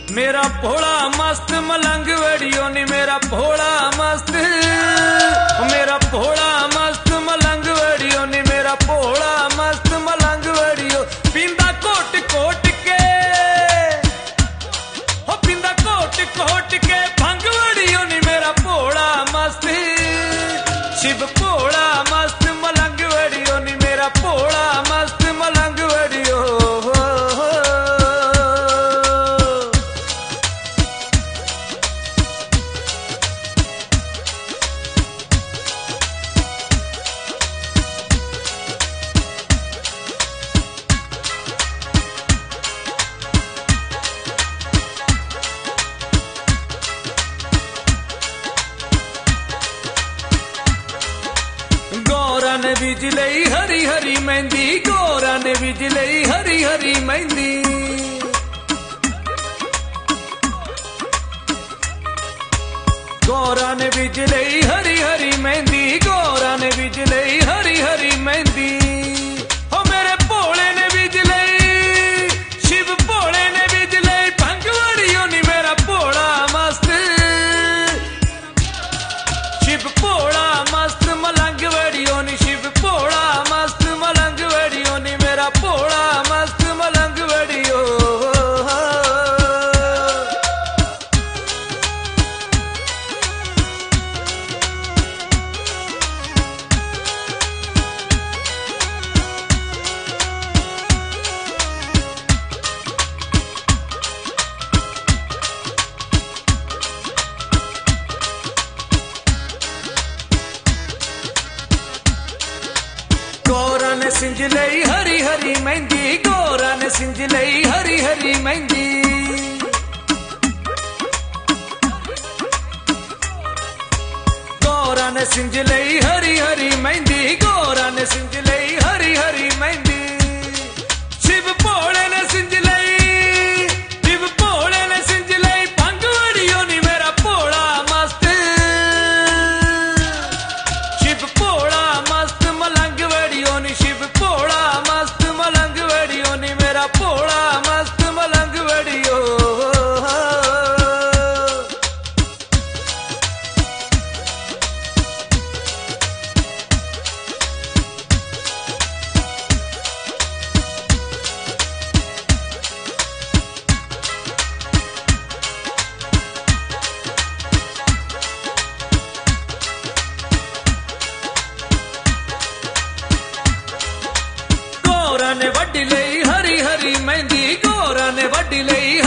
मेरा भोला मस्त मलंग वेड़ियो नी मेरा भोला मस्त, मेरा भोला मस्त मलंग वेड़ियो नी मेरा भोला मस्त मलंग वेड़ियो। पींदा कोट कोट के हो, पींदा कोट कोट के भंग वेड़ियो नी मेरा भोला मस्त, शिव भोला मस्त मलंग वेड़ियो नी मेरा भोला मस्त मलंग वेड़ियो। गौरा ने बीज लई हरी हरी मेहंदी, गौरा ने बीज लई हरी हरी मेहंदी। गौरा ने बीज लई हरी हरी मेहंदी, गौरा ने बीज लई हरी हरी मेहंदी। हो मेरे भोले ने बीज लई, शिव भोले ने बीज लई भंग वेड़ियो नी मेरा भोला मस्त, शिव भोला मस्त मलंग वेड़ियो नी शिव भोला मस्त मलंग वेड़ियो नी मेरा भोला मस्त मलंग वेड़ियो। गौरा ने सिंज लई हरी हरी मेहंदी, गौरा ने सिंज लई हरी हरी मेहंदी। गौरा ने सिंज लई हरी हरी मेहंदी, गौरा ने सिंज लई हरी हरी मेहंदी। शिव भोले ने सिंज लई, शिव भोले ने सिंज लई भंग वेड़ियो नी मेरा भोला मस्त, शिव भोला मस्त मलंग वेड़ियो नी शिव भोला मस्त मलंग वेड़ियो नी मेरा भोला मस्त मलंग वेड़ियो। गौरा ने वड्डी लई हरी हरी मेहंदी, गौरा ने वड्डी लई